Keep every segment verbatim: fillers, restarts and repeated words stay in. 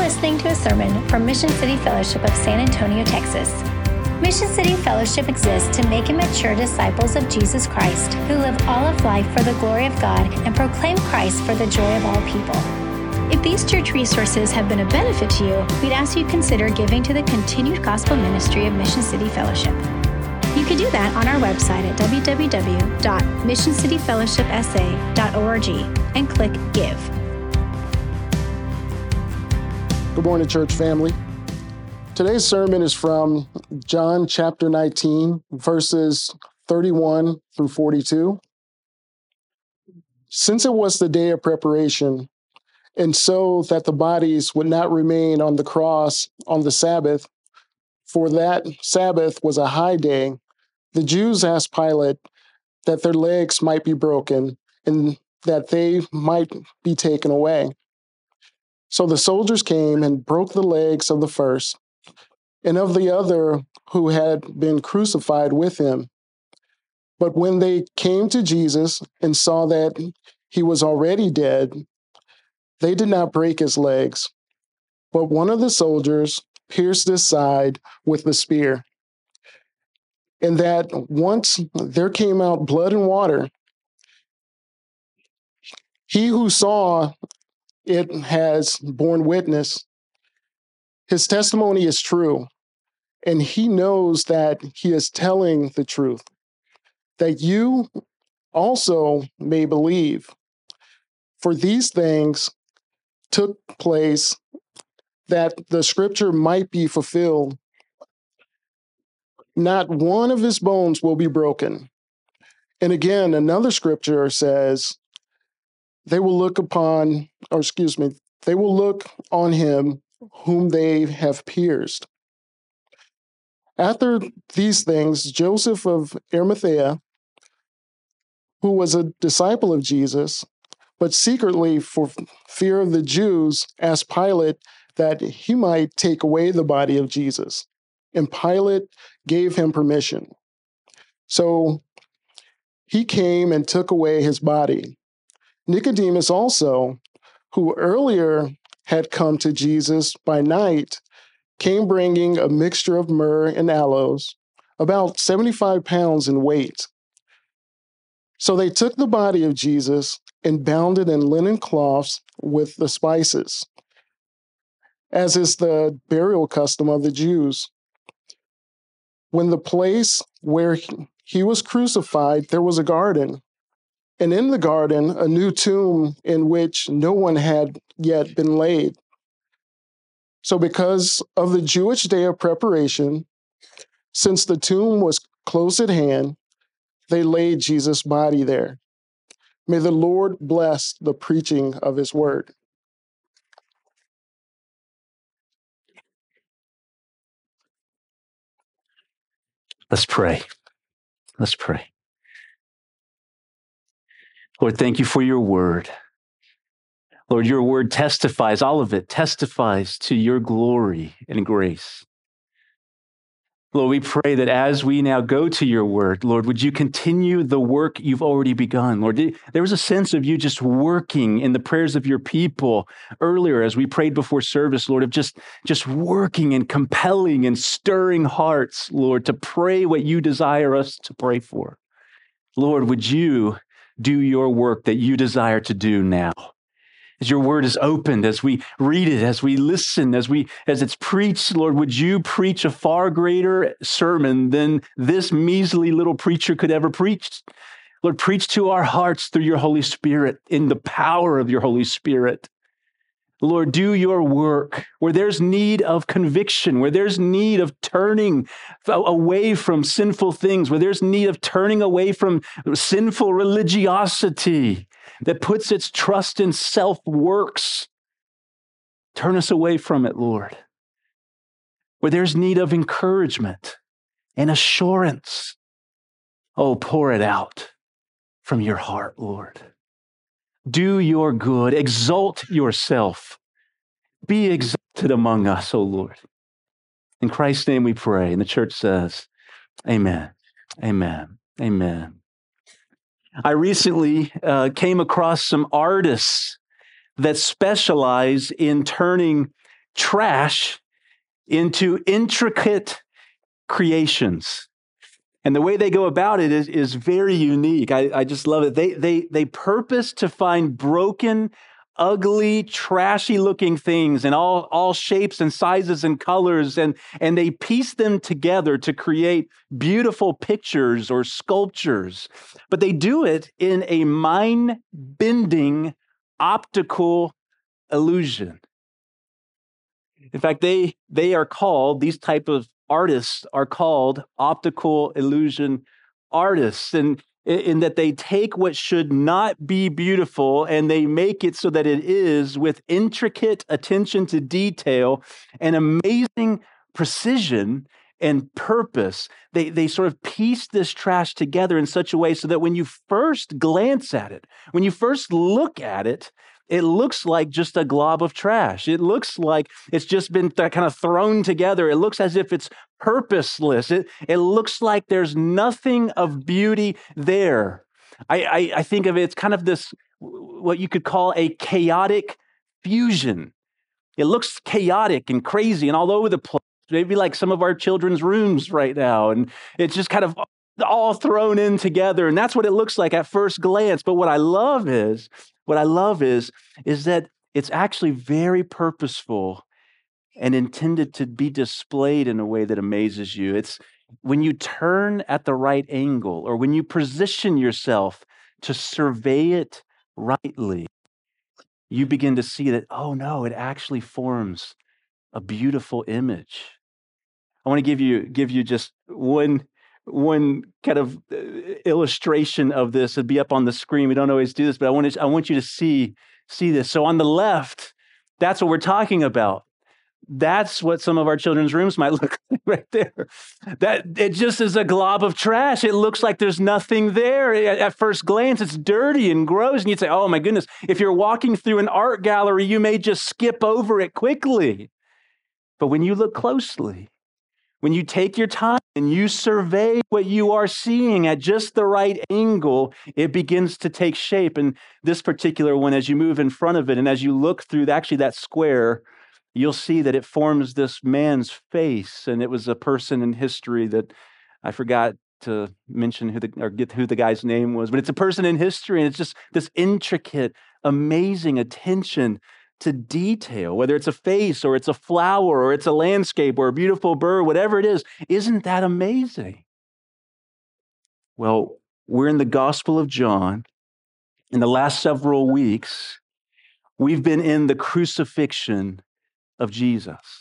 listening to a sermon from Mission City Fellowship of San Antonio, Texas. Mission City Fellowship exists to make and mature disciples of Jesus Christ who live all of life for the glory of God and proclaim Christ for the joy of all people. If these church resources have been a benefit to you, we'd ask you consider giving to the continued gospel ministry of Mission City Fellowship. You can do that on our website at w w w dot mission city fellowship s a dot org and click Give. Good morning, church family. Today's sermon is from John chapter nineteen, verses thirty-one through forty-two. Since it was the day of preparation, and so that the bodies would not remain on the cross on the Sabbath, for that Sabbath was a high day, the Jews asked Pilate that their legs might be broken and that they might be taken away. So the soldiers came and broke the legs of the first and of the other who had been crucified with him. But when they came to Jesus and saw that he was already dead, they did not break his legs. But one of the soldiers pierced his side with the spear, and that once there came out blood and water. He who saw it has borne witness. His testimony is true, and he knows that he is telling the truth, that you also may believe. For these things took place that the scripture might be fulfilled. Not one of his bones will be broken. And again, another scripture says, they will look upon, or excuse me, they will look on him whom they have pierced. After these things, Joseph of Arimathea, who was a disciple of Jesus, but secretly for fear of the Jews, asked Pilate that he might take away the body of Jesus. And Pilate gave him permission. So he came and took away his body. Nicodemus also, who earlier had come to Jesus by night, came bringing a mixture of myrrh and aloes, about seventy-five pounds in weight. So they took the body of Jesus and bound it in linen cloths with the spices, as is the burial custom of the Jews. When the place where he was crucified, there was a garden, and in the garden, a new tomb in which no one had yet been laid. So because of the Jewish day of preparation, since the tomb was close at hand, they laid Jesus' body there. May the Lord bless the preaching of his word. Let's pray. Let's pray. Lord, thank you for your word. Lord, your word testifies, all of it testifies to your glory and grace. Lord, we pray that as we now go to your word, Lord, would you continue the work you've already begun? Lord, there was a sense of you just working in the prayers of your people earlier as we prayed before service, Lord, of just, just working and compelling and stirring hearts, Lord, to pray what you desire us to pray for. Lord, would you do your work that you desire to do now? As your word is opened, as we read it, as we listen, as we as it's preached, Lord, would you preach a far greater sermon than this measly little preacher could ever preach? Lord, preach to our hearts through your Holy Spirit, in the power of your Holy Spirit. Lord, do your work where there's need of conviction, where there's need of turning away from sinful things, where there's need of turning away from sinful religiosity that puts its trust in self-works. Turn us away from it, Lord. Where there's need of encouragement and assurance, oh, pour it out from your heart, Lord. Do your good. Exalt yourself. Be exalted among us, O Lord. In Christ's name we pray. And the church says, amen, amen, amen. I recently uh, came across some artists that specialize in turning trash into intricate creations. And the way they go about it is, is very unique. I, I just love it. They, they, they purpose to find broken, ugly, trashy looking things in all, all shapes and sizes and colors, and, and they piece them together to create beautiful pictures or sculptures. But they do it in a mind-bending optical illusion. In fact, they, they are called, these type of artists are called optical illusion artists, and in that they take what should not be beautiful and they make it so that it is, with intricate attention to detail and amazing precision and purpose. They, they sort of piece this trash together in such a way so that when you first glance at it, when you first look at it, it looks like just a glob of trash. It looks like it's just been th- kind of thrown together. It looks as if it's purposeless. It, it looks like there's nothing of beauty there. I, I, I think of it, it's kind of this, what you could call a chaotic fusion. It looks chaotic and crazy and all over the place. Maybe like some of our children's rooms right now. And it's just kind of all thrown in together. And that's what it looks like at first glance. But what I love is, what I love is, is that it's actually very purposeful and intended to be displayed in a way that amazes you. It's when you turn at the right angle, or when you position yourself to survey it rightly, you begin to see that, oh no, it actually forms a beautiful image. I want to give you, give you just one One kind of illustration of this. It'd be up on the screen. We don't always do this, but I want to, I want you to see, see this. So on the left, that's what we're talking about. That's what some of our children's rooms might look like right there. That it just is a glob of trash. It looks like there's nothing there. At, at first glance, it's dirty and gross. And you'd say, oh my goodness, if you're walking through an art gallery, you may just skip over it quickly. But when you look closely, when you take your time and you survey what you are seeing at just the right angle, it begins to take shape. And this particular one, as you move in front of it and as you look through actually that square, you'll see that it forms this man's face. And it was a person in history that I forgot to mention who the, or get who the guy's name was, but it's a person in history. And it's just this intricate, amazing attention to detail, whether it's a face or it's a flower or it's a landscape or a beautiful bird, whatever it is. Isn't that amazing? Well, we're in the Gospel of John. In the last several weeks, we've been in the crucifixion of Jesus.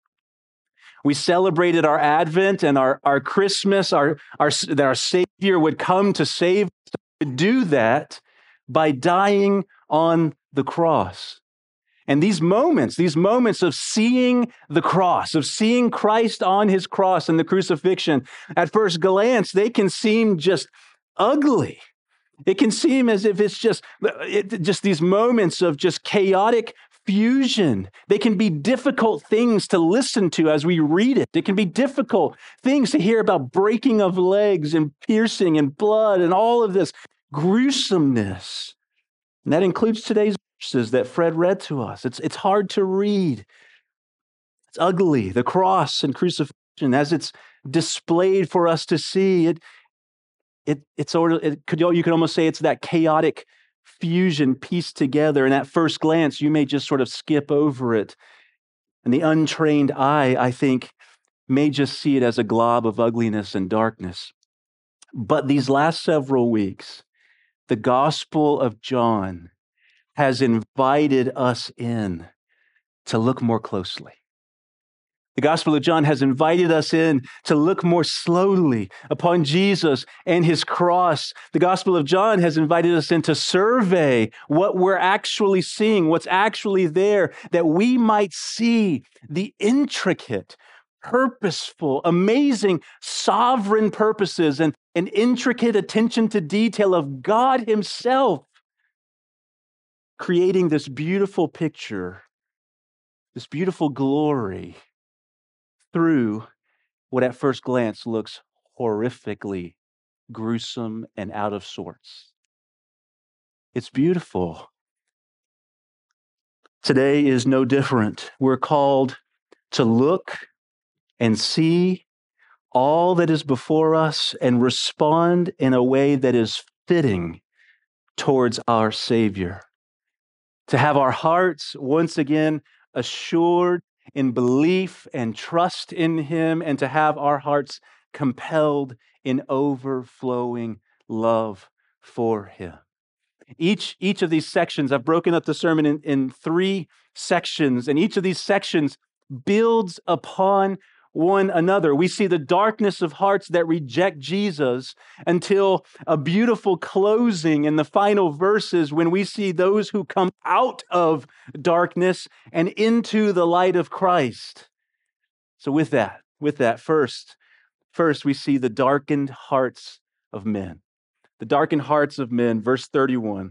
We celebrated our Advent and our, our Christmas, our, our, that our Savior would come to save us. To do that by dying on the cross. And these moments, these moments of seeing the cross, of seeing Christ on his cross and the crucifixion, at first glance, they can seem just ugly. It can seem as if it's just, it, just these moments of just chaotic fusion. They can be difficult things to listen to as we read it. It can be difficult things to hear about breaking of legs and piercing and blood and all of this gruesomeness. And that includes today's verses that Fred read to us. It's, it's hard to read. It's ugly. The cross and crucifixion, as it's displayed for us to see, it, it, it's sort of, it could, you could almost say it's that chaotic fusion pieced together. And at first glance, you may just sort of skip over it. And the untrained eye, I think, may just see it as a glob of ugliness and darkness. But these last several weeks, the Gospel of John has invited us in to look more closely. The Gospel of John has invited us in to look more slowly upon Jesus and his cross. The Gospel of John has invited us in to survey what we're actually seeing, what's actually there, that we might see the intricate, purposeful, amazing, sovereign purposes and an intricate attention to detail of God himself, creating this beautiful picture, this beautiful glory through what at first glance looks horrifically gruesome and out of sorts. It's beautiful. Today is no different. We're called to look and see all that is before us and respond in a way that is fitting towards our Savior. To have our hearts once again assured in belief and trust in Him, and to have our hearts compelled in overflowing love for Him. Each, each of these sections, I've broken up the sermon in, in three sections, and each of these sections builds upon one another. We see the darkness of hearts that reject Jesus until a beautiful closing in the final verses when we see those who come out of darkness and into the light of Christ. So with that, with that, first, first we see the darkened hearts of men. The darkened hearts of men, verse thirty-one.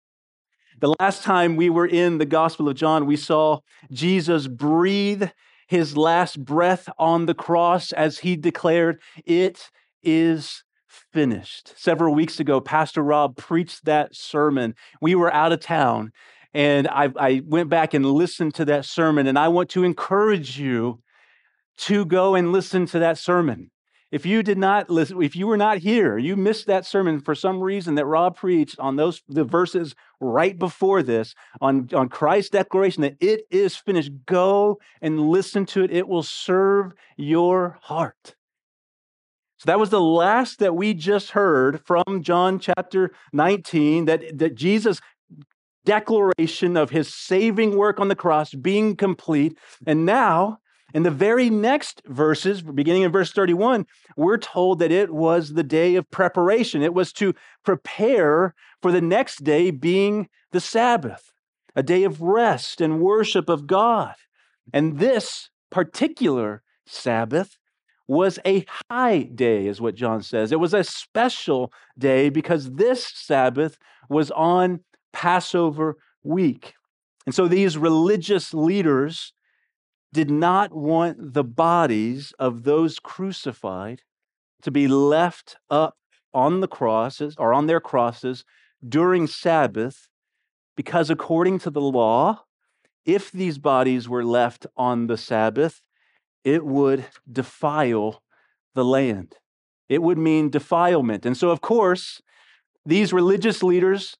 The last time we were in the Gospel of John, we saw Jesus breathe his last breath on the cross as he declared, "It is finished." Several weeks ago, Pastor Rob preached that sermon. We were out of town, and I, I went back and listened to that sermon, and I want to encourage you to go and listen to that sermon. If you did not listen, if you were not here, you missed that sermon for some reason that Rob preached on those the verses right before this, on, on Christ's declaration that it is finished. Go and listen to it. It will serve your heart. So that was the last that we just heard from John chapter nineteen, that, that Jesus' declaration of his saving work on the cross being complete. And now, in the very next verses, beginning in verse thirty-one, we're told that it was the day of preparation. It was to prepare for the next day being the Sabbath, a day of rest and worship of God. And this particular Sabbath was a high day, is what John says. It was a special day because this Sabbath was on Passover week. And so these religious leaders did not want the bodies of those crucified to be left up on the crosses or on their crosses during Sabbath, because according to the law, if these bodies were left on the Sabbath, it would defile the land. It would mean defilement. And so, of course, these religious leaders,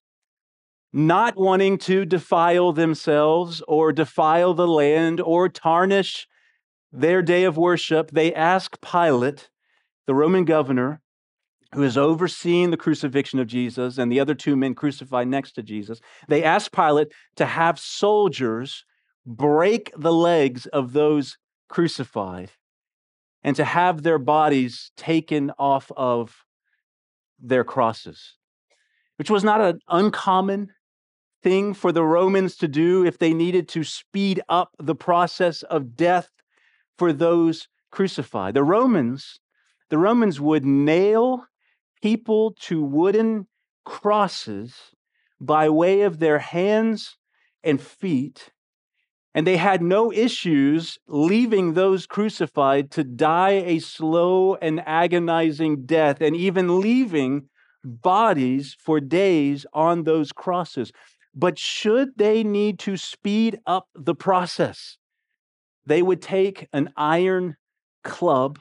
not wanting to defile themselves or defile the land or tarnish their day of worship, they ask Pilate, the Roman governor, who is overseeing the crucifixion of Jesus and the other two men crucified next to Jesus, they ask Pilate to have soldiers break the legs of those crucified and to have their bodies taken off of their crosses, which was not an uncommon thing for the Romans to do if they needed to speed up the process of death for those crucified. The Romans, the Romans would nail people to wooden crosses by way of their hands and feet, and they had no issues leaving those crucified to die a slow and agonizing death, and even leaving bodies for days on those crosses. But should they need to speed up the process, they would take an iron club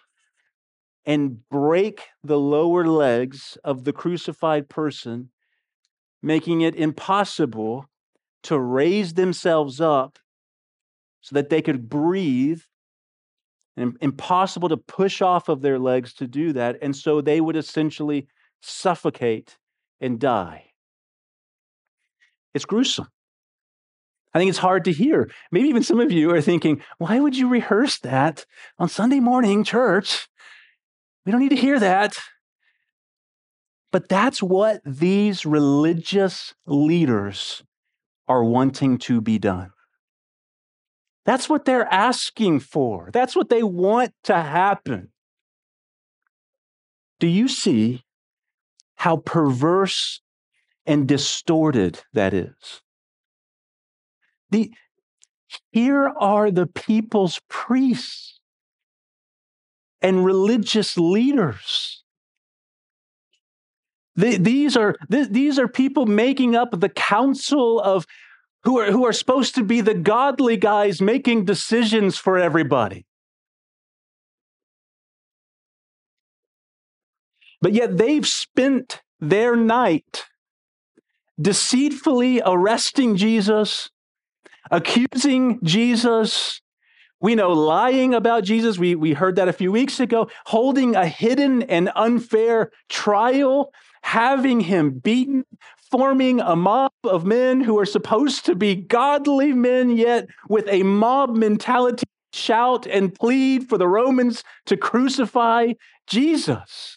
and break the lower legs of the crucified person, making it impossible to raise themselves up so that they could breathe, and impossible to push off of their legs to do that. And so they would essentially suffocate and die. It's gruesome. I think it's hard to hear. Maybe even some of you are thinking, why would you rehearse that on Sunday morning church? We don't need to hear that. But that's what these religious leaders are wanting to be done. That's what they're asking for. That's what they want to happen. Do you see how perverse and distorted that is? The, here are the people's priests and religious leaders. The, these are, th- these are people making up the council of who are, who are supposed to be the godly guys making decisions for everybody. But yet they've spent their night deceitfully arresting Jesus, accusing Jesus, we know lying about Jesus. We, we heard that a few weeks ago, holding a hidden and unfair trial, having him beaten, forming a mob of men who are supposed to be godly men, yet with a mob mentality, shout and plead for the Romans to crucify Jesus.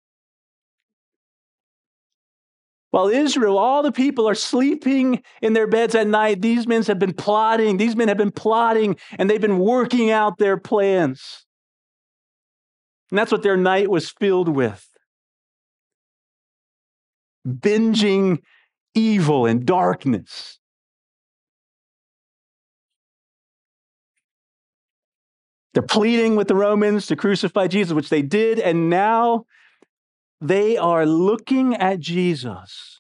While Israel, all the people are sleeping in their beds at night, these men have been plotting, these men have been plotting, and they've been working out their plans. And that's what their night was filled with. Binging evil and darkness. They're pleading with the Romans to crucify Jesus, which they did, and now they are looking at Jesus.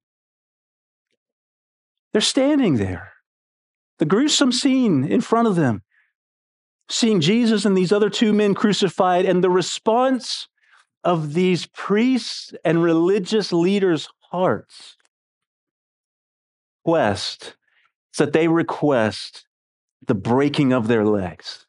They're standing there. The gruesome scene in front of them, seeing Jesus and these other two men crucified, and the response of these priests and religious leaders' hearts request is that they request the breaking of their legs.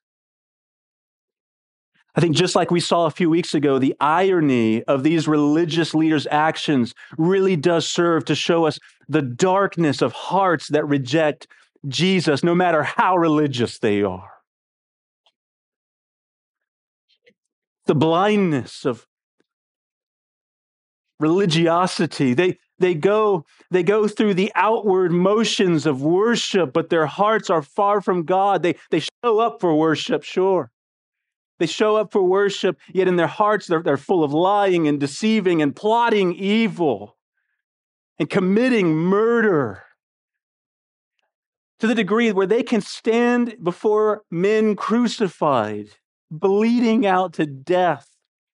I think just like we saw a few weeks ago, the irony of these religious leaders' actions really does serve to show us the darkness of hearts that reject Jesus, no matter how religious they are. The blindness of religiosity. They, they, go, they go through the outward motions of worship, but their hearts are far from God. They, they show up for worship, sure. They show up for worship, yet in their hearts they're, they're full of lying and deceiving and plotting evil and committing murder to the degree where they can stand before men crucified, bleeding out to death.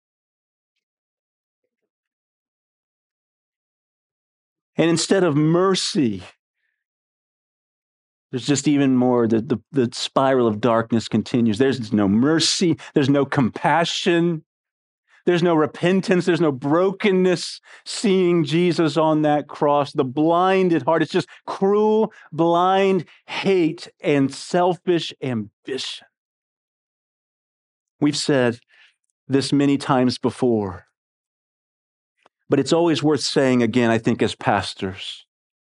And instead of mercy, there's just even more, the, the, the spiral of darkness continues. There's no mercy, there's no compassion, there's no repentance, there's no brokenness seeing Jesus on that cross. The blinded heart, it's just cruel, blind hate and selfish ambition. We've said this many times before, but it's always worth saying again, I think, as pastors.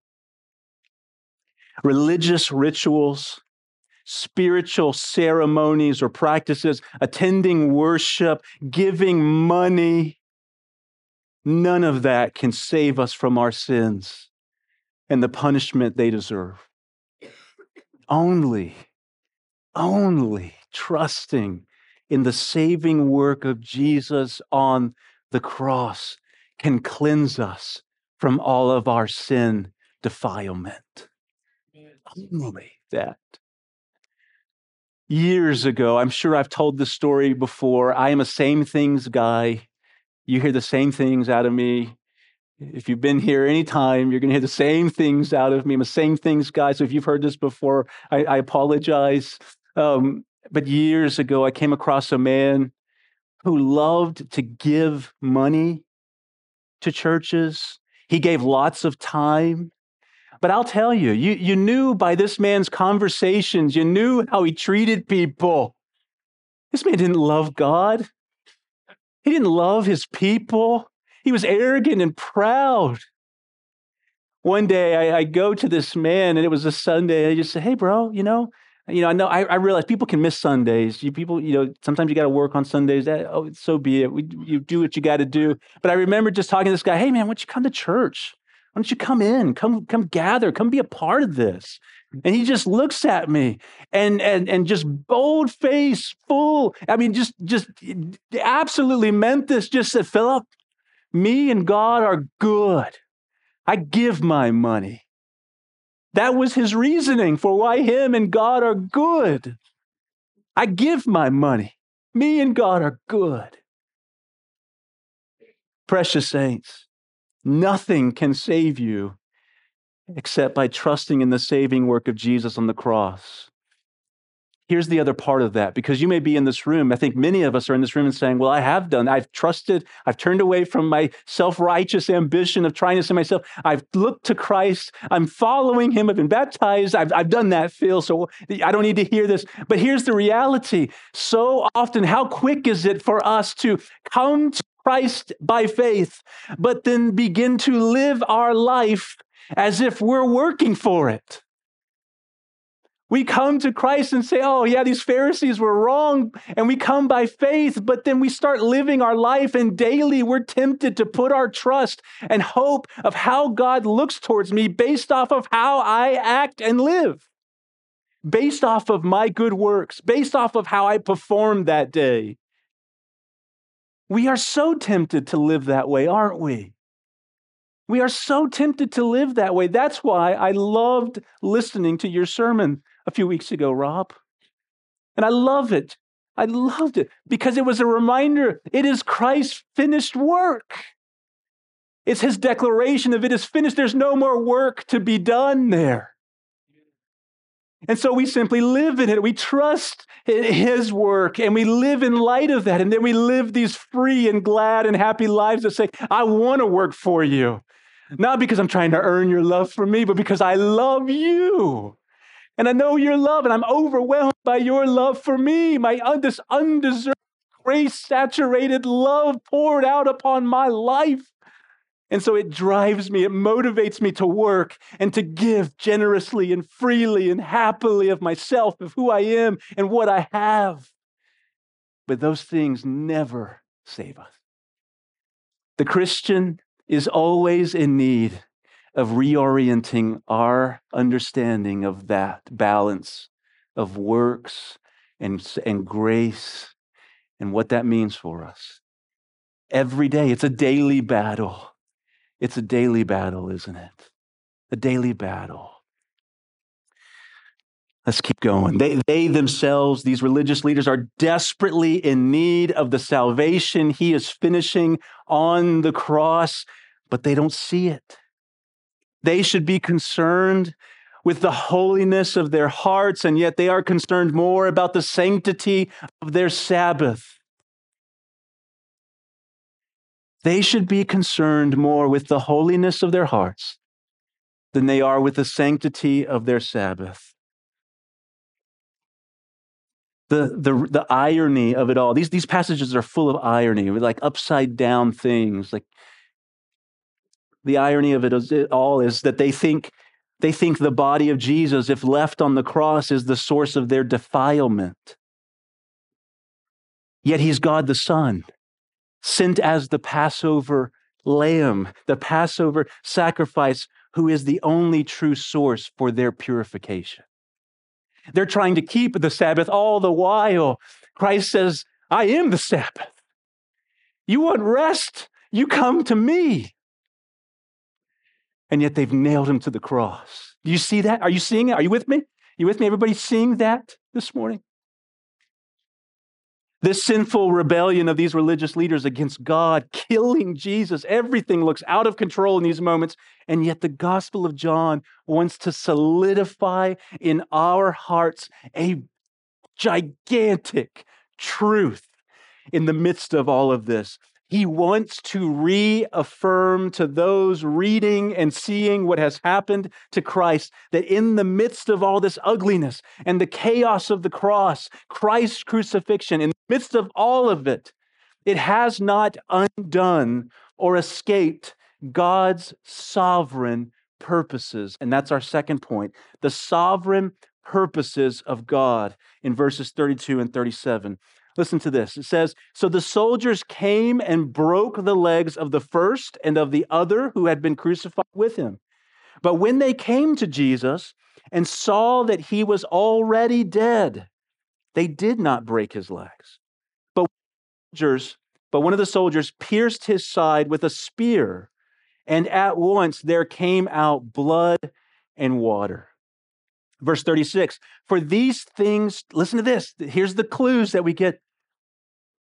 Religious rituals, spiritual ceremonies or practices, attending worship, giving money, none of that can save us from our sins and the punishment they deserve. Only, only trusting in the saving work of Jesus on the cross can cleanse us from all of our sin defilement. Only that. Years ago, I'm sure I've told this story before. I am a same things guy. You hear the same things out of me. If you've been here any time, you're going to hear the same things out of me. I'm a same things guy. So if you've heard this before, I, I apologize. Um, but years ago, I came across a man who loved to give money to churches. He gave lots of time. But I'll tell you, you, you knew by this man's conversations, you knew how he treated people. This man didn't love God. He didn't love his people. He was arrogant and proud. One day I, I go to this man, and it was a Sunday, and I just said, hey, bro, you know, you know, I know, I, I realize people can miss Sundays. You people, you know, sometimes you got to work on Sundays. That, oh, so be it. We, you do what you got to do. But I remember just talking to this guy, hey, man, why don't you come to church? Why don't you come in, come, come gather, come be a part of this? And he just looks at me and, and, and just bold face, full, I mean, just, just absolutely meant this, just said, Philip, me and God are good. I give my money. That was his reasoning for why him and God are good. I give my money. Me and God are good. Precious saints, nothing can save you except by trusting in the saving work of Jesus on the cross. Here's the other part of that, because you may be in this room. I think many of us are in this room and saying, well, I have done. I've trusted. I've turned away from my self-righteous ambition of trying to save myself. I've looked to Christ. I'm following him. I've been baptized. I've, I've done that, Phil, so I don't need to hear this. But here's the reality. So often, how quick is it for us to come to Christ by faith, but then begin to live our life as if we're working for it? We come to Christ and say, oh, yeah, these Pharisees were wrong. And we come by faith, but then we start living our life, and daily we're tempted to put our trust and hope of how God looks towards me based off of how I act and live, based off of my good works, based off of how I performed that day. We are so tempted to live that way, aren't we? We are so tempted to live that way. That's why I loved listening to your sermon a few weeks ago, Rob. And I love it. I loved it because it was a reminder. It is Christ's finished work. It's his declaration of it is finished. There's no more work to be done there. And so we simply live in it. We trust in his work and we live in light of that. And then we live these free and glad and happy lives that say, I want to work for you. Not because I'm trying to earn your love for me, but because I love you. And I know your love, and I'm overwhelmed by your love for me, my un- this undeserved, grace-saturated love poured out upon my life. And so it drives me, it motivates me to work and to give generously and freely and happily of myself, of who I am and what I have. But those things never save us. The Christian is always in need of reorienting our understanding of that balance of works and, and grace and what that means for us. Every day, it's a daily battle. It's a daily battle, isn't it? A daily battle. Let's keep going. They, they themselves, these religious leaders, are desperately in need of the salvation he is finishing on the cross, but they don't see it. They should be concerned with the holiness of their hearts, and yet they are concerned more about the sanctity of their Sabbath. They should be concerned more with the holiness of their hearts than they are with the sanctity of their Sabbath. The, the, the irony of it all, these, these passages are full of irony, like upside down things. Like the irony of it, is, it all is that they think They think the body of Jesus, if left on the cross, is the source of their defilement. Yet he's God the Son, sent as the Passover lamb, the Passover sacrifice, who is the only true source for their purification. They're trying to keep the Sabbath all the while. Christ says, I am the Sabbath. You want rest? You come to me. And yet they've nailed him to the cross. Do you see that? Are you seeing it? Are you with me? Are you with me? Everybody seeing that this morning? This sinful rebellion of these religious leaders against God, killing Jesus, everything looks out of control in these moments. And yet the Gospel of John wants to solidify in our hearts a gigantic truth in the midst of all of this. He wants to reaffirm to those reading and seeing what has happened to Christ that in the midst of all this ugliness and the chaos of the cross, Christ's crucifixion, in the midst of all of it, it has not undone or escaped God's sovereign purposes. And that's our second point, the sovereign purposes of God in verses thirty-two and thirty-seven. Listen to this. It says, so the soldiers came and broke the legs of the first and of the other who had been crucified with him. But when they came to Jesus and saw that he was already dead, they did not break his legs. But soldiers, but one of the soldiers pierced his side with a spear, and at once there came out blood and water. Verse thirty-six, for these things, listen to this. Here's the clues that we get.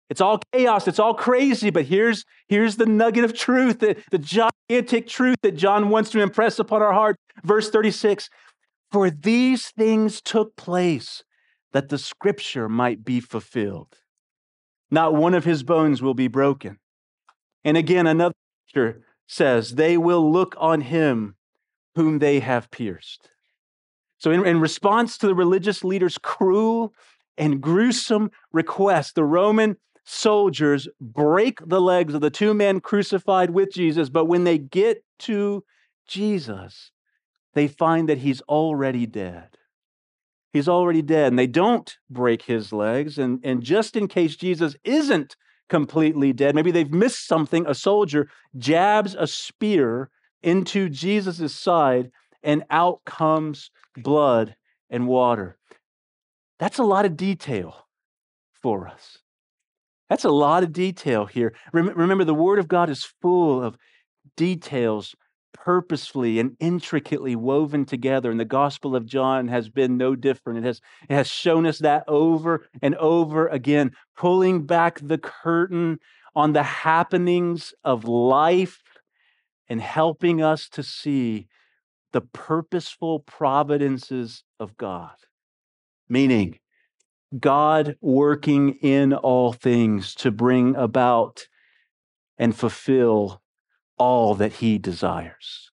It's all chaos. It's all crazy. But here's, here's the nugget of truth, the, the gigantic truth that John wants to impress upon our heart. Verse thirty-six, for these things took place that the scripture might be fulfilled. Not one of his bones will be broken. And again, another scripture says, they will look on him whom they have pierced. So in, in response to the religious leaders' cruel and gruesome request, the Roman soldiers break the legs of the two men crucified with Jesus. But when they get to Jesus, they find that he's already dead. He's already dead. And they don't break his legs. And, and just in case Jesus isn't completely dead, maybe they've missed something, a soldier jabs a spear into Jesus' side, and out comes blood and water. That's a lot of detail for us. That's a lot of detail here. Rem- remember, the Word of God is full of details, purposefully and intricately woven together. And the Gospel of John has been no different. It has, it has shown us that over and over again, pulling back the curtain on the happenings of life and helping us to see the purposeful providences of God. Meaning, God working in all things to bring about and fulfill all that he desires.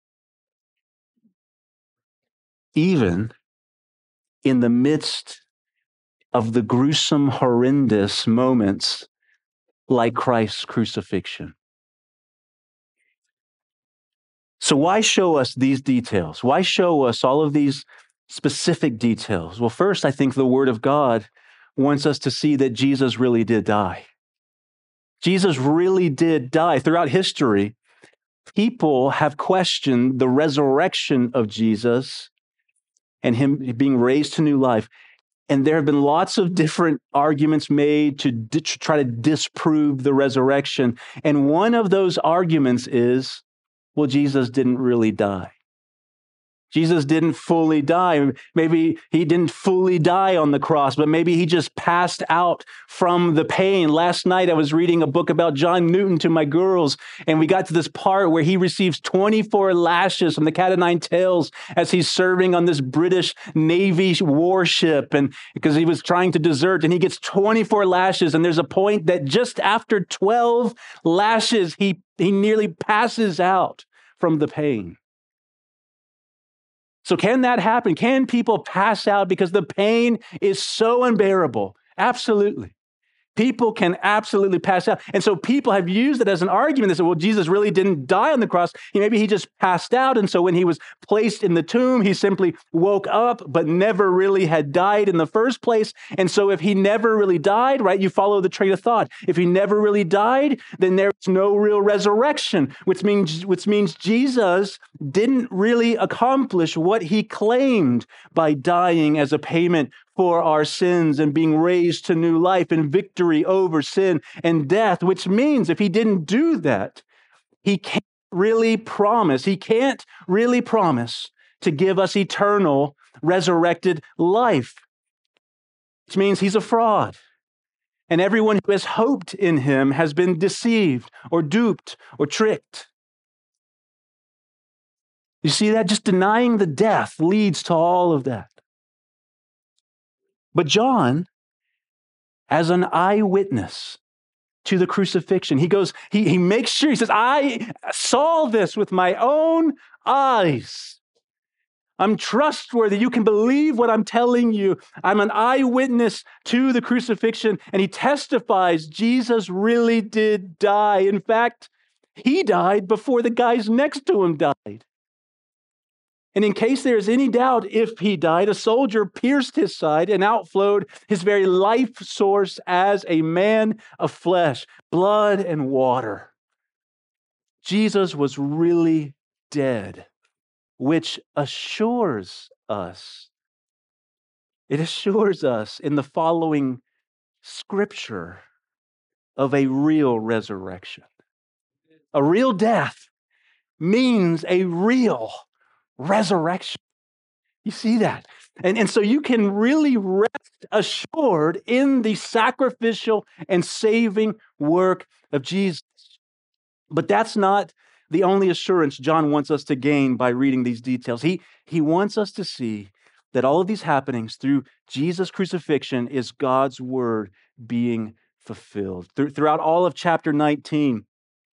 Even in the midst of the gruesome, horrendous moments like Christ's crucifixion. So why show us these details? Why show us all of these specific details? Well, first, I think the Word of God wants us to see that Jesus really did die. Jesus really did die. Throughout history, people have questioned the resurrection of Jesus and him being raised to new life. And there have been lots of different arguments made to, di- to try to disprove the resurrection. And one of those arguments is, well, Jesus didn't really die. Jesus didn't fully die. Maybe he didn't fully die on the cross, but maybe he just passed out from the pain. Last night, I was reading a book about John Newton to my girls, and we got to this part where he receives twenty-four lashes from the cat o' nine tails as he's serving on this British Navy warship, and because he was trying to desert, and he gets twenty-four lashes, and there's a point that just after twelve lashes, he, he nearly passes out from the pain. So can that happen? Can people pass out because the pain is so unbearable? Absolutely. People can absolutely pass out. And so people have used it as an argument. They say, well, Jesus really didn't die on the cross. He, maybe he just passed out. And so when he was placed in the tomb, he simply woke up, but never really had died in the first place. And so if he never really died, right, you follow the train of thought. If he never really died, then there's no real resurrection, which means, which means Jesus didn't really accomplish what he claimed by dying as a payment for our sins and being raised to new life and victory over sin and death, which means if he didn't do that, he can't really promise, he can't really promise to give us eternal resurrected life, which means he's a fraud. And everyone who has hoped in him has been deceived or duped or tricked. You see that? Just denying the death leads to all of that. But John, as an eyewitness to the crucifixion, he goes, he, he makes sure, he says, I saw this with my own eyes. I'm trustworthy. You can believe what I'm telling you. I'm an eyewitness to the crucifixion. And he testifies Jesus really did die. In fact, he died before the guys next to him died. And in case there is any doubt if he died, a soldier pierced his side and outflowed his very life source as a man of flesh, blood and water. Jesus was really dead, which assures us, it assures us in the following scripture of a real resurrection. A real death means a real resurrection. You see that? And, and so you can really rest assured in the sacrificial and saving work of Jesus. But that's not the only assurance John wants us to gain by reading these details. He, he wants us to see that all of these happenings through Jesus' crucifixion is God's word being fulfilled. Through, throughout all of chapter nineteen,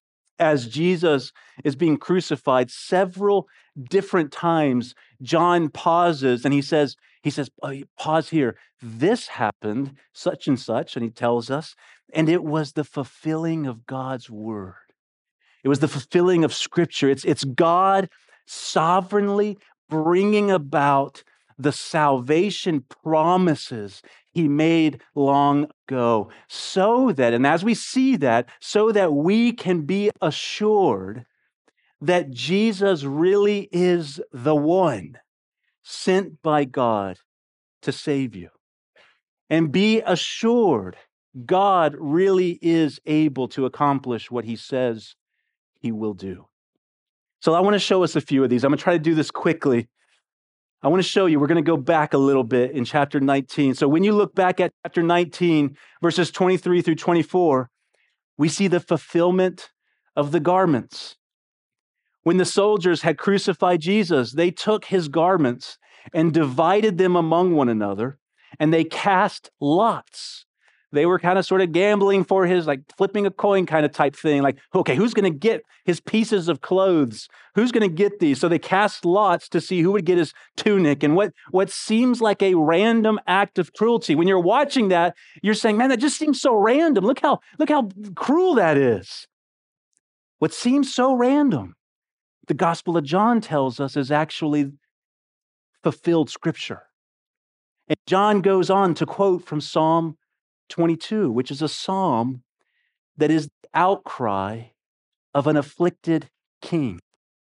as Jesus is being crucified, several different times, John pauses and he says, he says, oh, pause here. This happened, such and such, and he tells us, and it was the fulfilling of God's word. It was the fulfilling of Scripture. It's, it's God sovereignly bringing about the salvation promises he made long ago, so that, and as we see that, so that we can be assured that Jesus really is the one sent by God to save you. And be assured God really is able to accomplish what he says he will do. So I want to show us a few of these. I'm going to try to do this quickly. I want to show you, we're going to go back a little bit in chapter nineteen. So when you look back at chapter nineteen, verses twenty-three through twenty-four, we see the fulfillment of the garments. When the soldiers had crucified Jesus, they took his garments and divided them among one another, and they cast lots. They were kind of sort of gambling for his, like flipping a coin kind of type thing. Like, okay, who's going to get his pieces of clothes? Who's going to get these? So they cast lots to see who would get his tunic. And what, what seems like a random act of cruelty. When you're watching that, you're saying, man, that just seems so random. Look how, look how cruel that is. What seems so random, the Gospel of John tells us, is actually fulfilled Scripture. And John goes on to quote from Psalm twenty-two, which is a psalm that is the outcry of an afflicted king.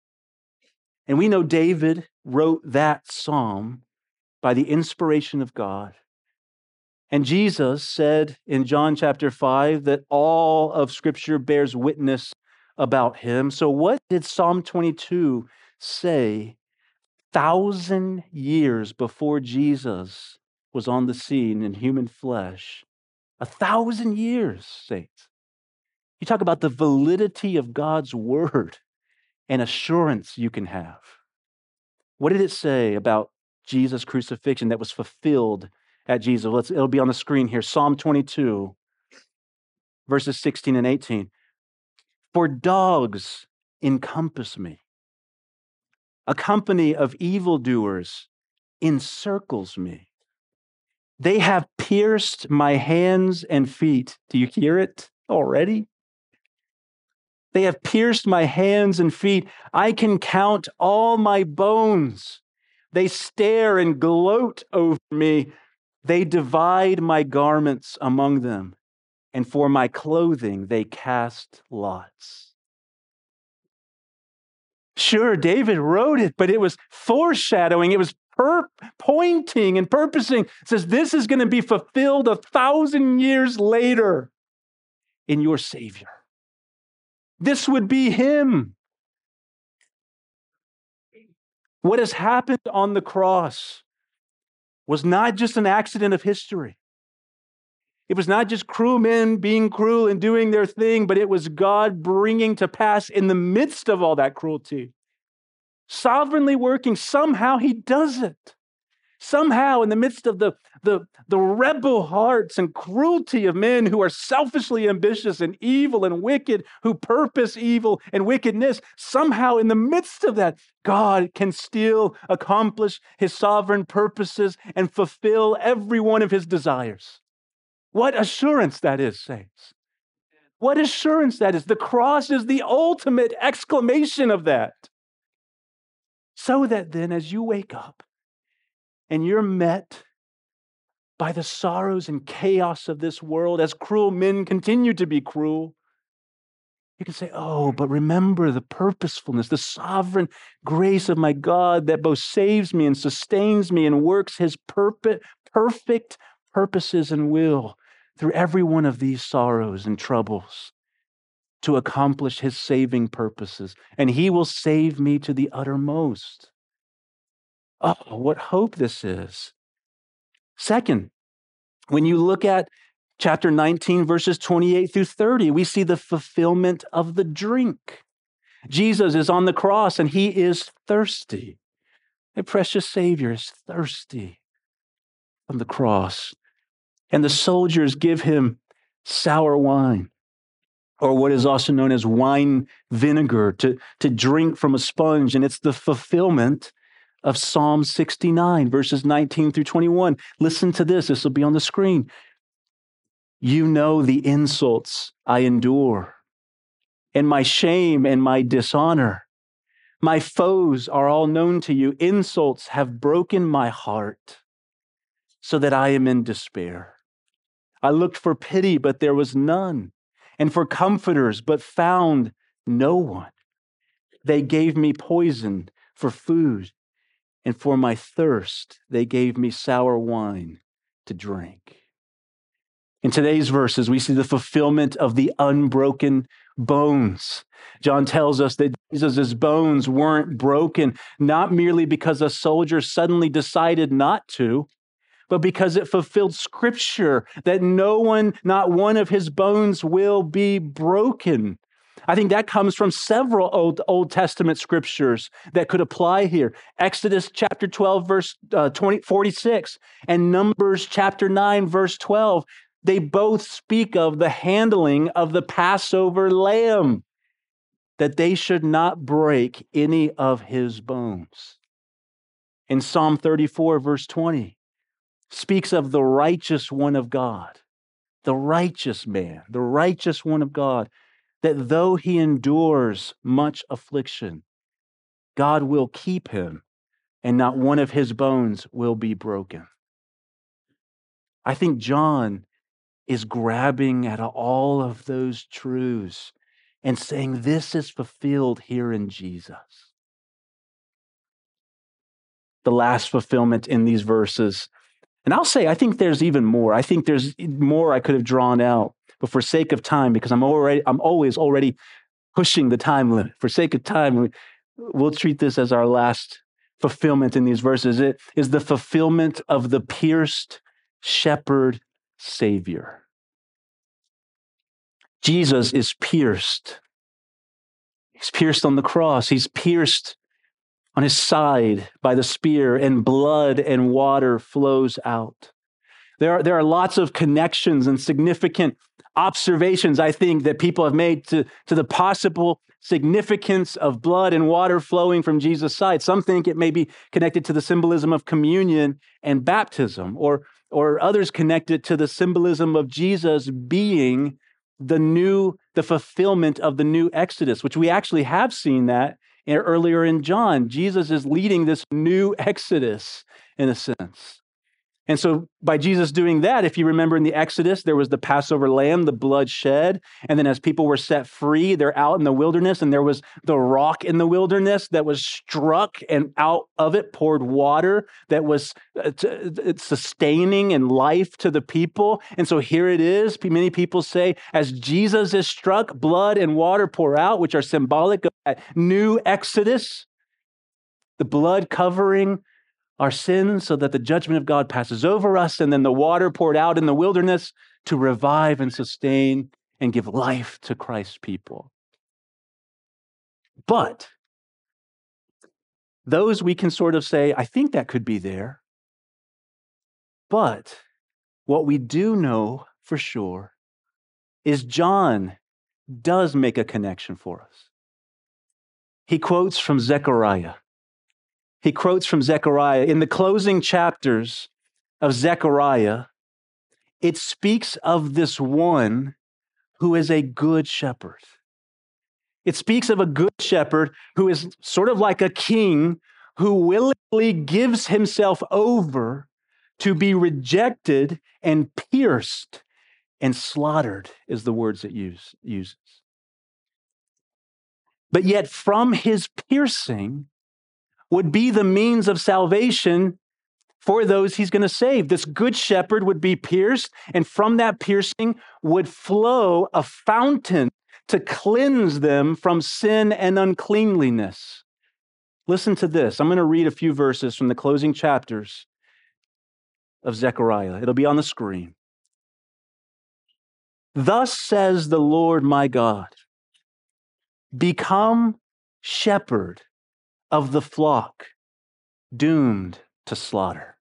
And we know David wrote that psalm by the inspiration of God. And Jesus said in John chapter five that all of Scripture bears witness about him. So what did Psalm twenty-two say thousand years before Jesus was on the scene in human flesh? A thousand years, saints. You talk about the validity of God's word and assurance you can have. What did it say about Jesus' crucifixion that was fulfilled at Jesus? Let's, it'll be on the screen here. Psalm twenty-two, verses sixteen and eighteen. For dogs encompass me. A company of evildoers encircles me. They have pierced my hands and feet. Do you hear it already? They have pierced my hands and feet. I can count all my bones. They stare and gloat over me. They divide my garments among them, and for my clothing they cast lots. Sure, David wrote it, but it was foreshadowing. It was per- pointing and purposing. It says this is going to be fulfilled a thousand years later in your Savior. This would be him. What has happened on the cross was not just an accident of history. It was not just cruel men being cruel and doing their thing, but it was God bringing to pass in the midst of all that cruelty. Sovereignly working, somehow he does it. Somehow in the midst of the, the, the rebel hearts and cruelty of men who are selfishly ambitious and evil and wicked, who purpose evil and wickedness, somehow in the midst of that, God can still accomplish his sovereign purposes and fulfill every one of his desires. What assurance that is, saints. What assurance that is. The cross is the ultimate exclamation of that. So that then as you wake up and you're met by the sorrows and chaos of this world, as cruel men continue to be cruel, you can say, oh, but remember the purposefulness, the sovereign grace of my God that both saves me and sustains me and works his purpo- perfect purposes and will through every one of these sorrows and troubles to accomplish his saving purposes. And he will save me to the uttermost. Oh, what hope this is. Second, when you look at chapter nineteen, verses twenty-eight through thirty, we see the fulfillment of the drink. Jesus is on the cross and he is thirsty. The precious Savior is thirsty on the cross. And the soldiers give him sour wine, or what is also known as wine vinegar, to, to drink from a sponge. And it's the fulfillment of Psalm sixty-nine, verses nineteen through twenty-one. Listen to this. This will be on the screen. You know the insults I endure, and my shame and my dishonor. My foes are all known to you. Insults have broken my heart so that I am in despair. I looked for pity, but there was none, and for comforters, but found no one. They gave me poison for food, and for my thirst, they gave me sour wine to drink. In today's verses, we see the fulfillment of the unbroken bones. John tells us that Jesus' bones weren't broken, not merely because a soldier suddenly decided not to, but because it fulfilled Scripture that no one, not one of his bones will be broken. I think that comes from several Old, Old Testament scriptures that could apply here. Exodus chapter twelve, verse uh, twenty, forty-six, and Numbers chapter nine, verse twelve. They both speak of the handling of the Passover lamb, that they should not break any of his bones. In Psalm thirty-four, verse twenty, speaks of the righteous one of God, the righteous man, the righteous one of God, that though he endures much affliction, God will keep him, and not one of his bones will be broken. I think John is grabbing at all of those truths and saying this is fulfilled here in Jesus. The last fulfillment in these verses, and I'll say I think there's even more. I think there's more I could have drawn out, but for sake of time, because I'm already I'm always already pushing the time limit. For sake of time, we'll treat this as our last fulfillment in these verses. It is the fulfillment of the pierced shepherd Savior. Jesus is pierced. He's pierced on the cross. He's pierced on his side by the spear, and blood and water flows out. There are, there are lots of connections and significant observations, I think, that people have made to, to the possible significance of blood and water flowing from Jesus' side. Some think it may be connected to the symbolism of communion and baptism, or, or others connect it to the symbolism of Jesus being the new, the fulfillment of the new Exodus, which we actually have seen that earlier in John. Jesus is leading this new Exodus in a sense. And so by Jesus doing that, if you remember in the Exodus, there was the Passover lamb, the blood shed. And then as people were set free, they're out in the wilderness, and there was the rock in the wilderness that was struck, and out of it poured water that was uh, t- sustaining and life to the people. And so here it is. Many people say, as Jesus is struck, blood and water pour out, which are symbolic of that new Exodus, the blood covering our sins so that the judgment of God passes over us, and then the water poured out in the wilderness to revive and sustain and give life to Christ's people. But those we can sort of say, I think that could be there. But what we do know for sure is John does make a connection for us. He quotes from Zechariah. He quotes from Zechariah. In the closing chapters of Zechariah, it speaks of this one who is a good shepherd. It speaks of a good shepherd who is sort of like a king who willingly gives himself over to be rejected and pierced and slaughtered, is the words it use, uses. But yet from his piercing would be the means of salvation for those he's going to save. This good shepherd would be pierced, and from that piercing would flow a fountain to cleanse them from sin and uncleanliness. Listen to this. I'm going to read a few verses from the closing chapters of Zechariah. It'll be on the screen. Thus says the Lord my God, become shepherd of the flock doomed to slaughter.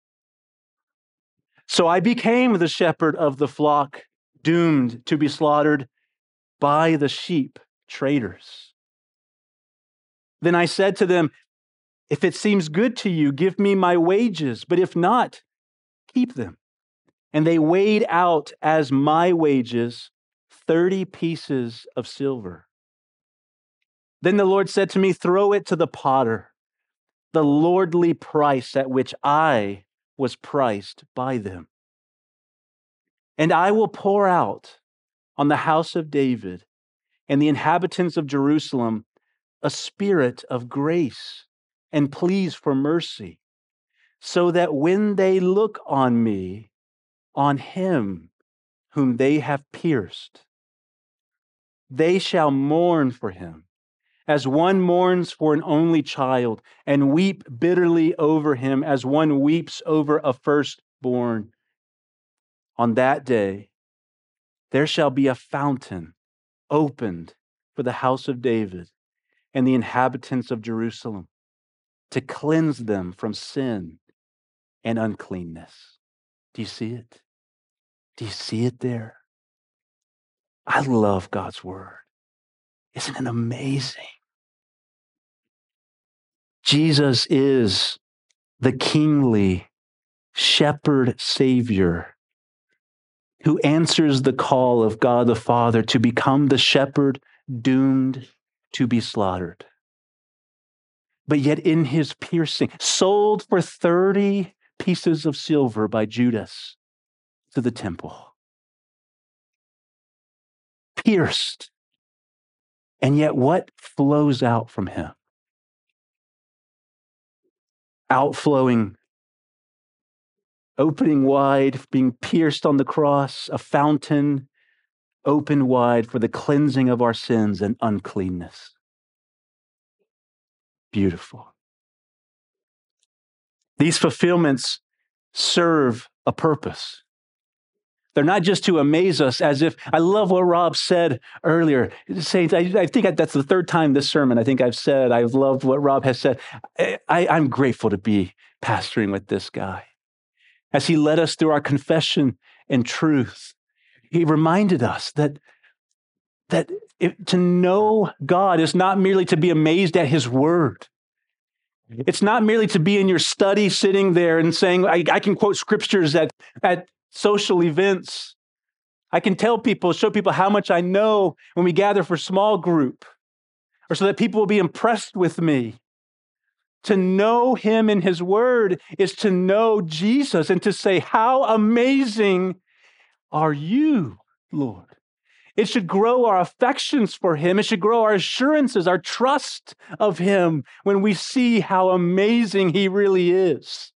So I became the shepherd of the flock doomed to be slaughtered by the sheep traders. Then I said to them, if it seems good to you, give me my wages, but if not, keep them. And they weighed out as my wages thirty pieces of silver. Then the Lord said to me, throw it to the potter, the lordly price at which I was priced by them. And I will pour out on the house of David and the inhabitants of Jerusalem a spirit of grace and pleas for mercy, so that when they look on me, on him whom they have pierced, they shall mourn for him as one mourns for an only child, and weep bitterly over him as one weeps over a firstborn. On that day, there shall be a fountain opened for the house of David and the inhabitants of Jerusalem to cleanse them from sin and uncleanness. Do you see it? Do you see it there? I love God's word. Isn't it amazing? Jesus is the kingly shepherd savior who answers the call of God the Father to become the shepherd doomed to be slaughtered. But yet in his piercing, sold for thirty pieces of silver by Judas to the temple. Pierced. And yet what flows out from him? Outflowing, opening wide, being pierced on the cross, a fountain open wide for the cleansing of our sins and uncleanness. Beautiful. These fulfillments serve a purpose. They're not just to amaze us as if, I love what Rob said earlier. Saints, I, I think that's the third time this sermon I think I've said, I've loved what Rob has said. I, I'm grateful to be pastoring with this guy. As he led us through our confession and truth, he reminded us that, that it, to know God is not merely to be amazed at his word. It's not merely to be in your study sitting there and saying, I, I can quote scriptures at, at social events. I can tell people, show people how much I know when we gather for small group, or so that people will be impressed with me. To know him in his word is to know Jesus and to say, how amazing are you, Lord? It should grow our affections for him. It should grow our assurances, our trust of him when we see how amazing he really is.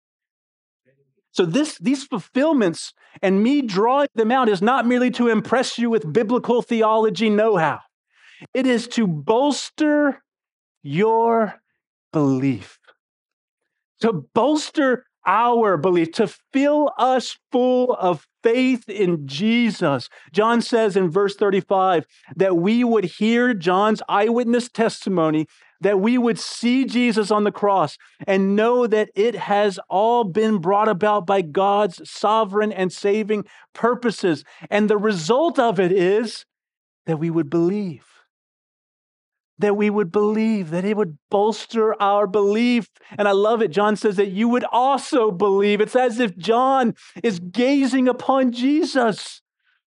So this, these fulfillments and me drawing them out is not merely to impress you with biblical theology know-how. It is to bolster your belief, to bolster our belief, to fill us full of faith in Jesus. John says in verse thirty-five that we would hear John's eyewitness testimony, that we would see Jesus on the cross and know that it has all been brought about by God's sovereign and saving purposes. And the result of it is that we would believe. That we would believe, that it would bolster our belief. And I love it. John says that you would also believe. It's as if John is gazing upon Jesus.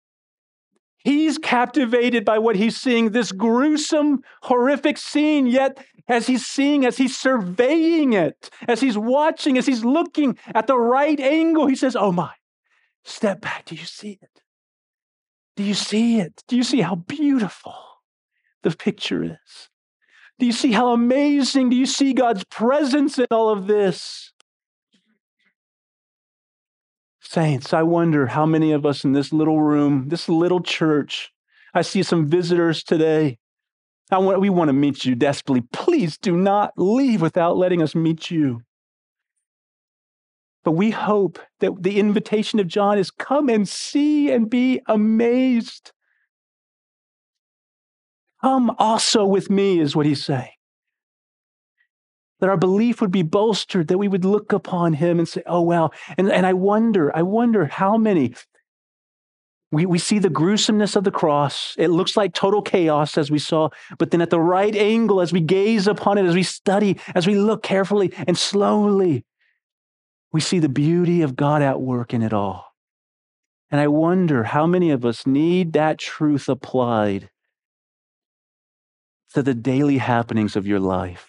He's captivated by what he's seeing, this gruesome, horrific scene. Yet as he's seeing, as he's surveying it, as he's watching, as he's looking at the right angle, he says, oh my, step back. Do you see it? Do you see it? Do you see how beautiful the picture is? Do you see how amazing? Do you see God's presence in all of this? Saints, I wonder how many of us in this little room, this little church, I see some visitors today. I want, we want to meet you desperately. Please do not leave without letting us meet you. But we hope that the invitation of John is come and see and be amazed. Come also with me, is what he's saying. That our belief would be bolstered, that we would look upon him and say, oh, wow. And, and I wonder, I wonder how many, we, we see the gruesomeness of the cross. It looks like total chaos, as we saw, but then at the right angle, as we gaze upon it, as we study, as we look carefully and slowly, we see the beauty of God at work in it all. And I wonder how many of us need that truth applied to the daily happenings of your life.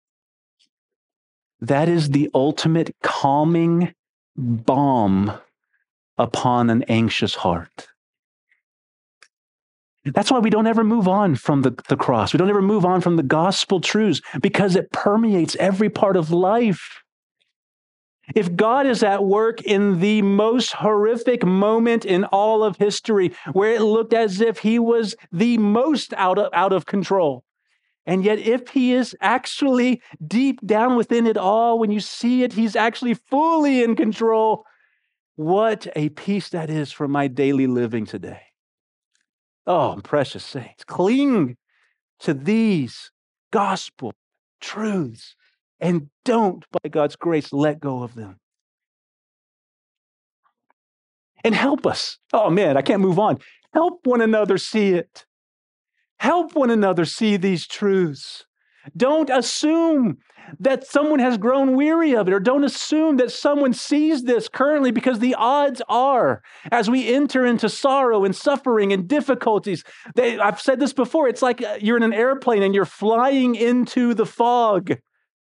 That is the ultimate calming balm upon an anxious heart. That's why we don't ever move on from the, the cross. We don't ever move on from the gospel truths, because it permeates every part of life. If God is at work in the most horrific moment in all of history, where it looked as if he was the most out of, out of control, and yet if he is actually deep down within it all, when you see it, he's actually fully in control, what a peace that is for my daily living today. Oh, precious saints, cling to these gospel truths and don't, by God's grace, let go of them. And help us. Oh man, I can't move on. Help one another see it. Help one another see these truths. Don't assume that someone has grown weary of it, or don't assume that someone sees this currently, because the odds are, as we enter into sorrow and suffering and difficulties, they, I've said this before, it's like you're in an airplane and you're flying into the fog.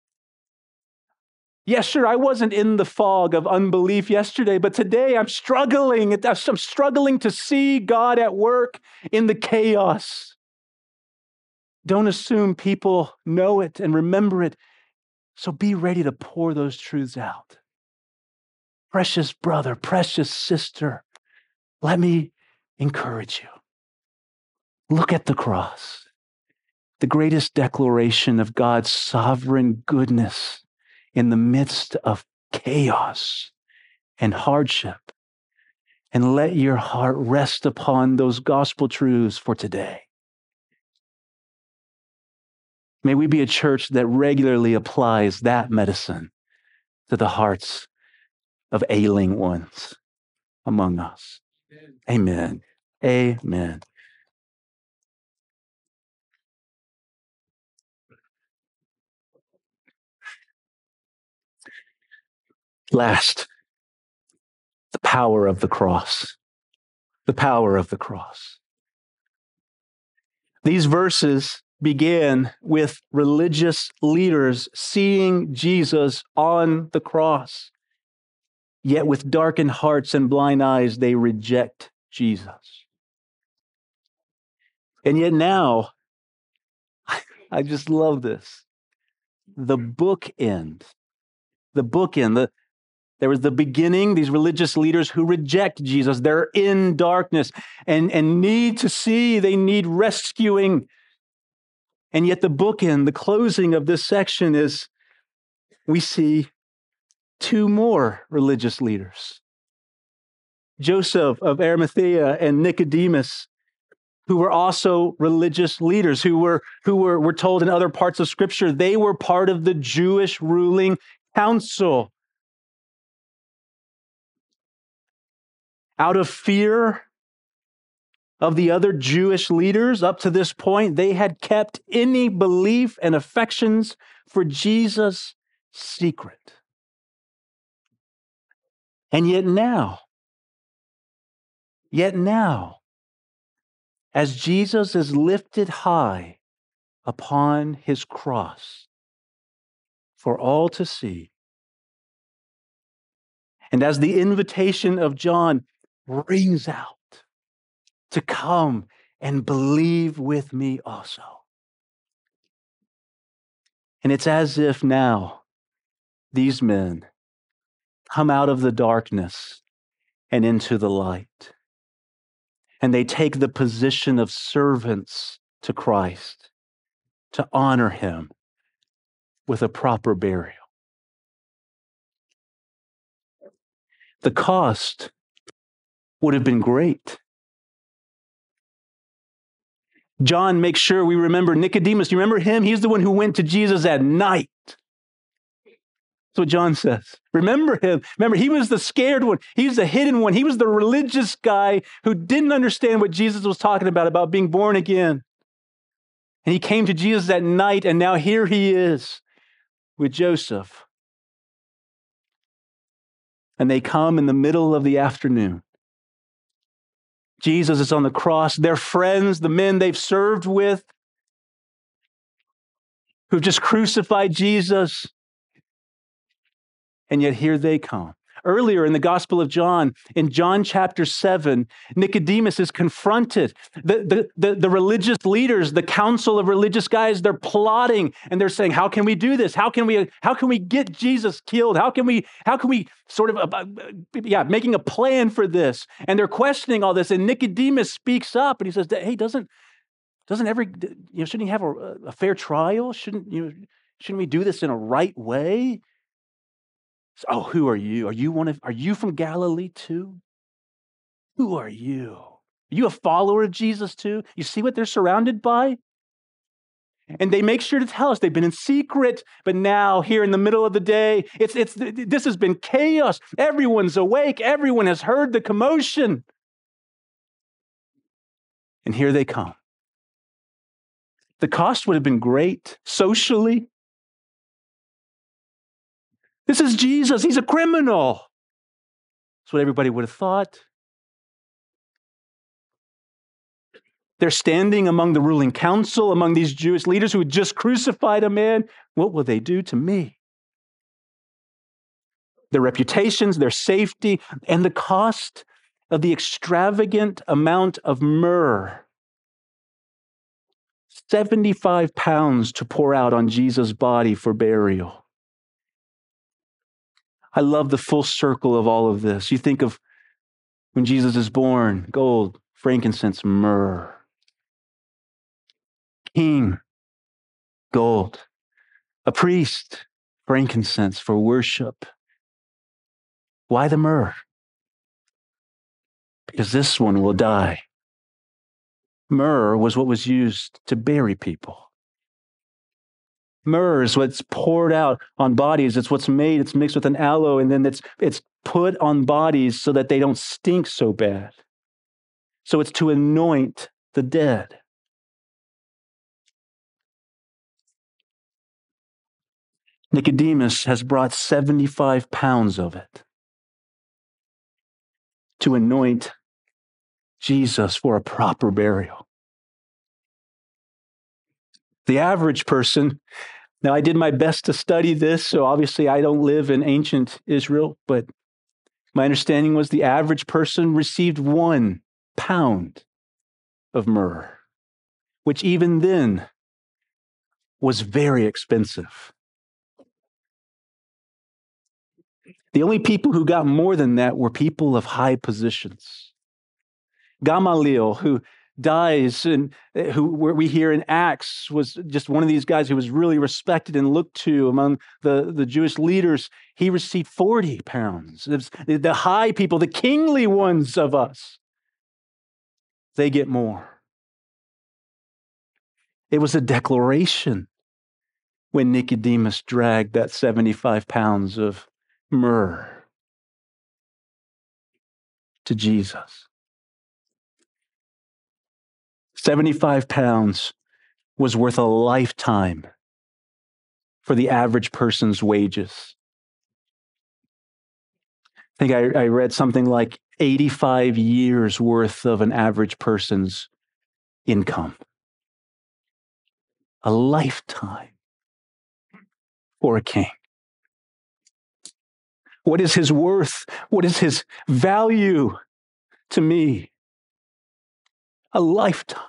Yes, sure, I wasn't in the fog of unbelief yesterday, but today I'm struggling. I'm struggling to see God at work in the chaos. Don't assume people know it and remember it. So be ready to pour those truths out. Precious brother, precious sister, let me encourage you. Look at the cross, the greatest declaration of God's sovereign goodness in the midst of chaos and hardship. And let your heart rest upon those gospel truths for today. May we be a church that regularly applies that medicine to the hearts of ailing ones among us. Amen. Amen. Last, the power of the cross. The power of the cross. These verses began with religious leaders seeing Jesus on the cross. Yet with darkened hearts and blind eyes, they reject Jesus. And yet now, I just love this. The bookend, the bookend, the, there was the beginning, these religious leaders who reject Jesus. They're in darkness and, and need to see, they need rescuing. And yet the bookend, the closing of this section is, we see two more religious leaders. Joseph of Arimathea and Nicodemus, who were also religious leaders, who were, who were, were told in other parts of Scripture, they were part of the Jewish ruling council. Out of fear of the other Jewish leaders, up to this point, they had kept any belief and affections for Jesus secret. And yet now, yet now, as Jesus is lifted high upon his cross for all to see, and as the invitation of John rings out to come and believe with me also. And it's as if now these men come out of the darkness and into the light. And they take the position of servants to Christ. to honor him with a proper burial. The cost would have been great. John makes sure we remember Nicodemus. You remember him? He's the one who went to Jesus at night. That's what John says. Remember him. Remember, he was the scared one. He was the hidden one. He was the religious guy who didn't understand what Jesus was talking about, about being born again. And he came to Jesus at night, and now here he is with Joseph. And they come in the middle of the afternoon. Jesus is on the cross. Their friends, the men they've served with, who've just crucified Jesus. And yet here they come. Earlier in the Gospel of John, in John chapter seven, Nicodemus is confronted. The, the, the, the religious leaders, the council of religious guys, they're plotting and they're saying, how can we do this? How can we, how can we get Jesus killed? How can we, how can we sort of, uh, yeah, making a plan for this? And they're questioning all this. And Nicodemus speaks up and he says, hey, doesn't, doesn't every, you know, shouldn't he have a, a fair trial? Shouldn't, you know, shouldn't we do this in a right way? Oh, who are you? Are you one of, are you from Galilee too? Who are you? Are you a follower of Jesus too? You see what they're surrounded by? And they make sure to tell us they've been in secret, but now here in the middle of the day, it's, it's, this has been chaos. Everyone's awake. Everyone has heard the commotion. And here they come. The cost would have been great socially. This is Jesus. He's a criminal. That's what everybody would have thought. They're standing among the ruling council, among these Jewish leaders who had just crucified a man. What will they do to me? Their reputations, their safety, and the cost of the extravagant amount of myrrh. seventy-five pounds to pour out on Jesus' body for burial. I love the full circle of all of this. You think of when Jesus is born, gold, frankincense, myrrh. King, gold. A priest, frankincense for worship. Why the myrrh? Because this one will die. Myrrh was what was used to bury people. Myrrh is what's poured out on bodies. It's what's made. It's mixed with an aloe, and then it's, it's put on bodies so that they don't stink so bad. So it's to anoint the dead. Nicodemus has brought seventy-five pounds of it to anoint Jesus for a proper burial. The average person, now I did my best to study this, so obviously I don't live in ancient Israel, but my understanding was the average person received one pound of myrrh, which even then was very expensive. The only people who got more than that were people of high positions. Gamaliel, who dies, and who we hear in Acts, was just one of these guys who was really respected and looked to among the, the Jewish leaders. He received forty pounds. The, the high people, the kingly ones of us, they get more. It was a declaration when Nicodemus dragged that seventy-five pounds of myrrh to Jesus. seventy-five pounds was worth a lifetime for the average person's wages. I think I, I read something like eighty-five years worth of an average person's income. A lifetime for a king. What is his worth? What is his value to me? A lifetime.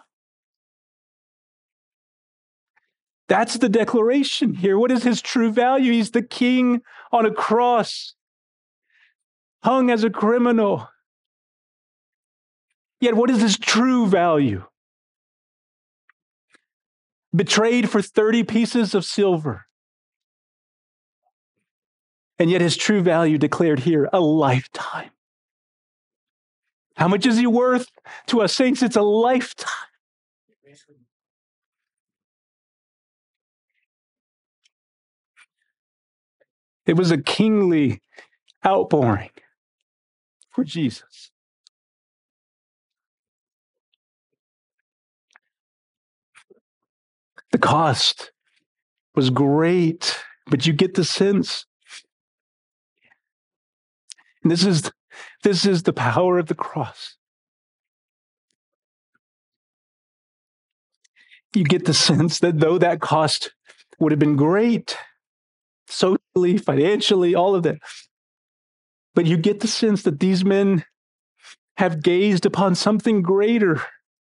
That's the declaration here. What is his true value? He's the king on a cross, hung as a criminal. Yet what is his true value? betrayed for thirty pieces of silver. And yet his true value declared here, a lifetime. How much is he worth to us saints? It's a lifetime. It was a kingly outpouring for Jesus. The cost was great, but you get the sense. And this is, this is the power of the cross. You get the sense that though that cost would have been great, socially, financially, all of that, but you get the sense that these men have gazed upon something greater.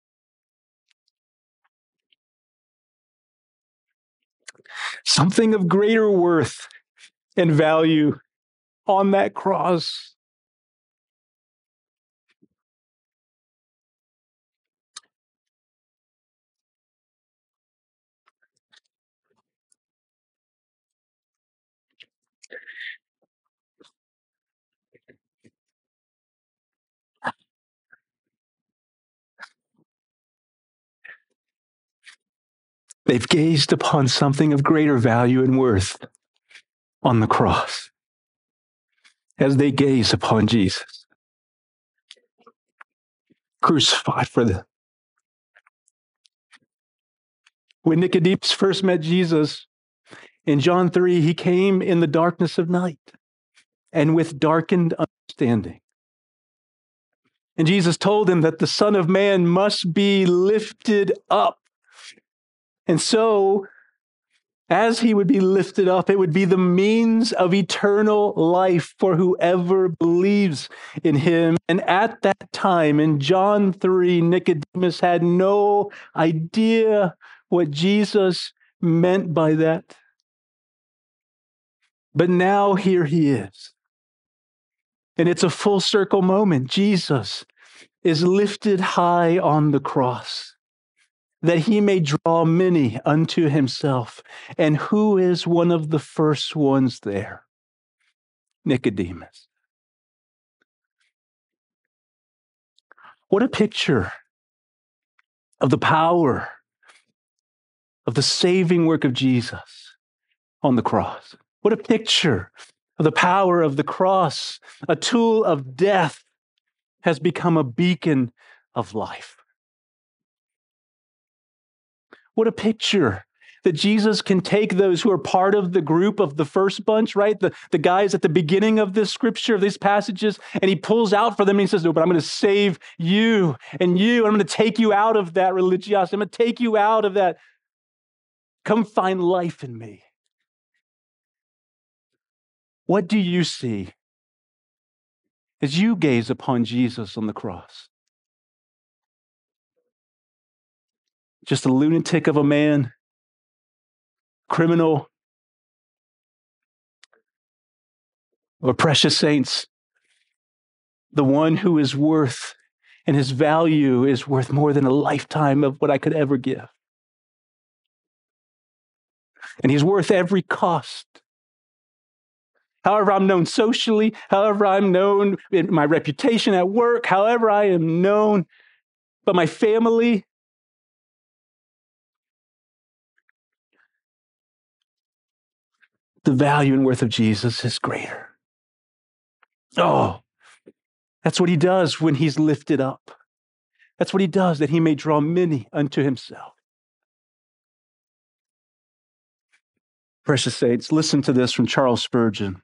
Something of greater worth and value on that cross. They've gazed upon something of greater value and worth on the cross as they gaze upon Jesus, crucified for them. When Nicodemus first met Jesus in John three, he came in the darkness of night and with darkened understanding. And Jesus told him that the Son of Man must be lifted up. And so, as he would be lifted up, it would be the means of eternal life for whoever believes in him. And at that time, in John three, Nicodemus had no idea what Jesus meant by that. But now here he is. And it's a full circle moment. Jesus is lifted high on the cross, that he may draw many unto himself. And who is one of the first ones there? Nicodemus. What a picture of the power of the saving work of Jesus on the cross. What a picture of the power of the cross. A tool of death has become a beacon of life. What a picture that Jesus can take those who are part of the group of the first bunch, right? The, the guys at the beginning of this scripture, of these passages, and he pulls out for them and he says, no, but I'm going to save you and you. I'm going to take you out of that religiosity. I'm going to take you out of that. Come find life in me. What do you see as you gaze upon Jesus on the cross? Just a lunatic of a man, criminal, or precious saints, the one who is worth and his value is worth more than a lifetime of what I could ever give. And he's worth every cost. However I'm known socially, however I'm known in my reputation at work, however I am known by my family, the value and worth of Jesus is greater. Oh, that's what he does when he's lifted up. That's what he does, that he may draw many unto himself. Precious saints, listen to this from Charles Spurgeon.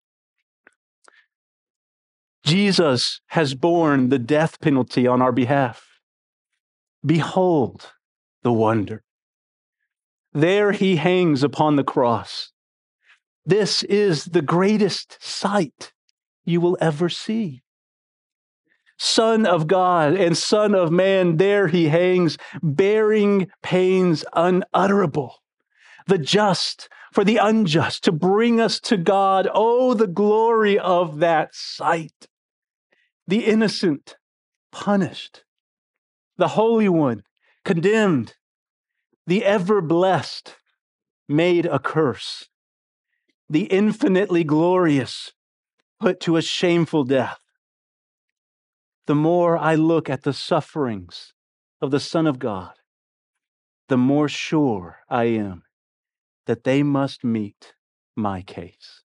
Jesus has borne the death penalty on our behalf. Behold the wonder. There he hangs upon the cross. This is the greatest sight you will ever see. Son of God and Son of Man, there he hangs, bearing pains unutterable. The just for the unjust, to bring us to God. Oh, the glory of that sight. The innocent punished, the Holy One condemned, the ever blessed made a curse, the infinitely glorious put to a shameful death. The more I look at the sufferings of the Son of God, the more sure I am that they must meet my case.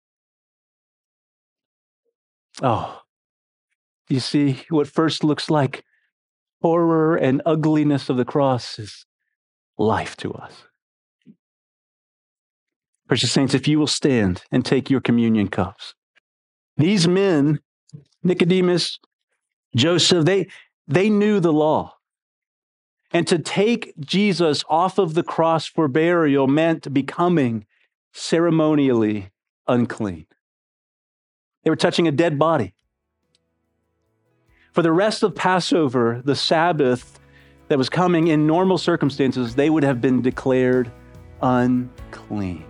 Oh, you see, what first looks like horror and ugliness of the cross is life to us. Precious saints, if you will stand and take your communion cups. These men, Nicodemus, Joseph, they, they knew the law. And to take Jesus off of the cross for burial meant becoming ceremonially unclean. They were touching a dead body. For the rest of Passover, the Sabbath that was coming in normal circumstances, they would have been declared unclean.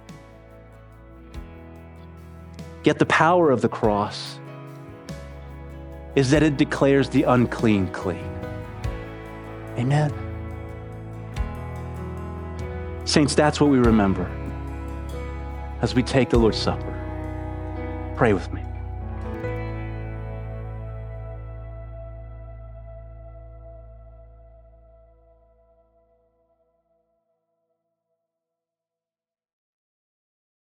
Yet the power of the cross is that it declares the unclean clean. Amen. Saints, that's what we remember as we take the Lord's Supper. Pray with me.